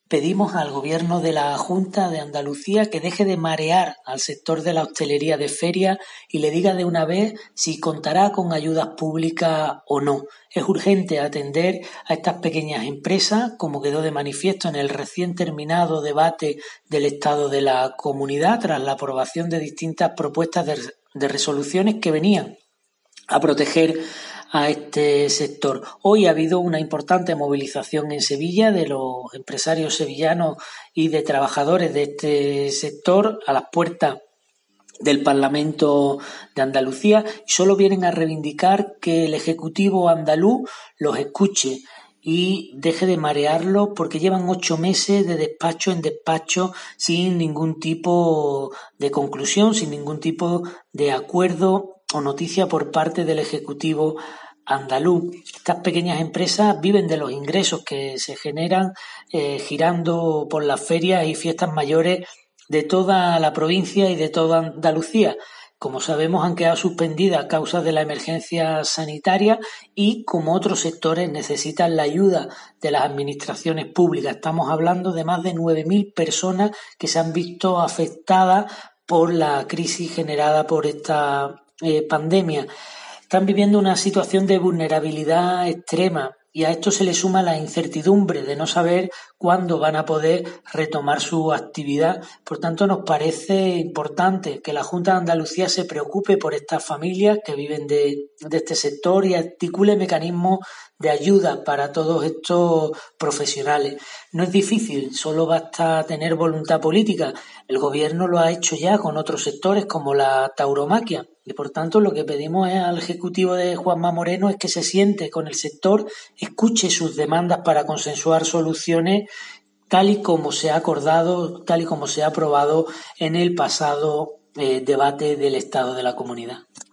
Pedimos al Gobierno de la Junta de Andalucía que deje de marear al sector de la hostelería de feria y le diga de una vez si contará con ayudas públicas o no. Es urgente atender a estas pequeñas empresas, como quedó de manifiesto en el recién terminado debate del Estado de la Comunidad, tras la aprobación de distintas propuestas de resoluciones que venían a proteger a este sector. Hoy ha habido una importante movilización en Sevilla de los empresarios sevillanos y de trabajadores de este sector a las puertas del Parlamento de Andalucía y solo vienen a reivindicar que el Ejecutivo andaluz los escuche y deje de marearlos, porque llevan 8 meses de despacho en despacho sin ningún tipo de conclusión, sin ningún tipo de acuerdo o noticia por parte del Ejecutivo andaluz. Estas pequeñas empresas viven de los ingresos que se generan girando por las ferias y fiestas mayores de toda la provincia y de toda Andalucía. Como sabemos, han quedado suspendidas a causa de la emergencia sanitaria y, como otros sectores, necesitan la ayuda de las administraciones públicas. Estamos hablando de más de 9.000 personas que se han visto afectadas por la crisis generada por esta pandemia. Están viviendo una situación de vulnerabilidad extrema y a esto se le suma la incertidumbre de no saber cuándo van a poder retomar su actividad. Por tanto, nos parece importante que la Junta de Andalucía se preocupe por estas familias que viven de este sector y articule mecanismos de ayuda para todos estos profesionales. No es difícil, solo basta tener voluntad política. El Gobierno lo ha hecho ya con otros sectores como la tauromaquia. Y por tanto lo que pedimos al Ejecutivo de Juanma Moreno es que se siente con el sector, escuche sus demandas para consensuar soluciones tal y como se ha acordado, tal y como se ha aprobado en el pasado debate del Estado de la Comunidad.